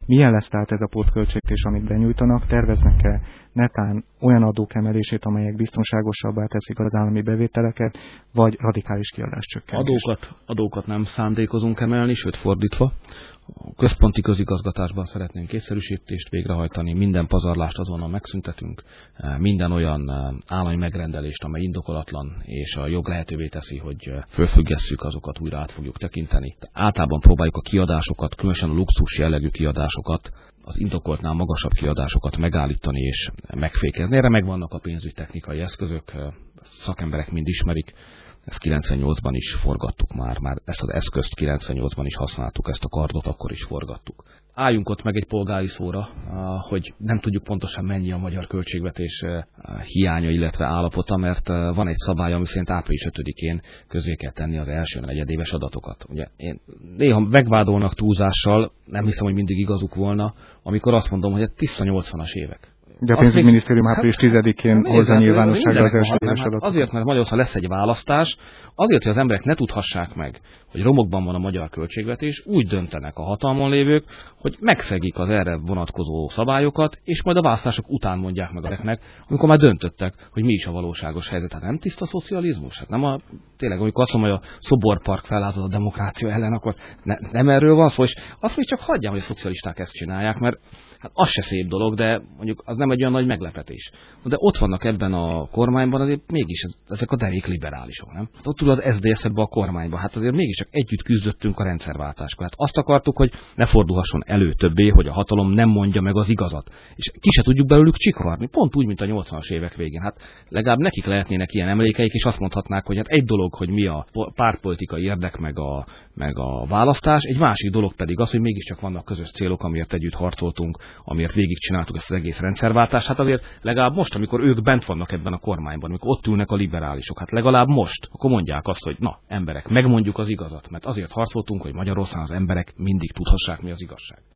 Milyen lesz tehát ez a pótköltségvetés, amit benyújtanak? Terveznek-e netán olyan adók emelését, amelyek biztonságosabbá teszik az állami bevételeket, vagy radikális kiadáscsökkentést? Adókat nem szándékozunk emelni, sőt fordítva. A központi közigazgatásban szeretnénk észszerűsítést végrehajtani, minden pazarlást azonnal megszüntetünk, minden olyan állami megrendelést, amely indokolatlan, és a jog lehetővé teszi, hogy fölfüggesszük, azokat újra át fogjuk tekinteni. Általában próbáljuk a kiadásokat, különösen a luxus jellegű kiadásokat, az indokoltnál magasabb kiadásokat megállítani és megfékezni. Erre megvannak a pénzügytechnikai eszközök, szakemberek mind ismerik. Ezt 98-ban is forgattuk már ezt az eszközt 98-ban is használtuk, ezt a kardot akkor is forgattuk. Álljunk ott meg egy polgári szóra, hogy nem tudjuk pontosan mennyi a magyar költségvetés hiánya, illetve állapota, mert van egy szabály, ami szerint április 5-én közé kell tenni az első negyedéves adatokat. Ugye néha megvádolnak túlzással, nem hiszem, hogy mindig igazuk volna, amikor azt mondom, hogy tiszta 80-as évek. De a pénzügyminisztérium április 10-én hozza nyilvánosságra az első éves adatokat. Azért, mert Magyarországon lesz egy választás, azért, hogy az emberek ne tudhassák meg, hogy romokban van a magyar költségvetés, úgy döntenek a hatalmon lévők, hogy megszegik az erre vonatkozó szabályokat, és majd a választások után mondják meg ezeknek, amikor már döntöttek, hogy mi is a valóságos helyzet. Hát nem tiszta szocializmus? Hát nem tényleg, amikor azt mondom, hogy a Szoborpark felházad a demokrácia ellen, akkor nem erről van szó, és azt mondjuk csak hagyjam, hogy a szocialisták ezt csinálják, mert hát az se szép dolog, de mondjuk az nem egy olyan nagy meglepetés. De ott vannak ebben a kormányban azért mégis ezek a derék liberálisok, nem? Hát ott ül az SZDSZ ebben a kormányban, hát azért mégiscsak együtt küzdöttünk a rendszerváltáskor. Hát azt akartuk, hogy ne fordulhasson elő többé, hogy a hatalom nem mondja meg az igazat. És ki se tudjuk belőlük csikarni, pont úgy, mint a 80-as évek végén. Hát legalább nekik lehetnének ilyen emlékeik, és azt mondhatnák, hogy hát egy dolog, hogy mi a pártpolitikai érdek meg a választás, egy másik dolog pedig az, hogy mégiscsak vannak közös célok, amiért együtt harcoltunk, amiért végigcsináltuk ezt az egész rendszerváltást. Hát azért legalább most, amikor ők bent vannak ebben a kormányban, amikor ott ülnek a liberálisok, hát legalább most, akkor mondják azt, hogy na, emberek, megmondjuk az igazat, mert azért harcoltunk, hogy Magyarországon az emberek mindig tudhassák, mi az igazság.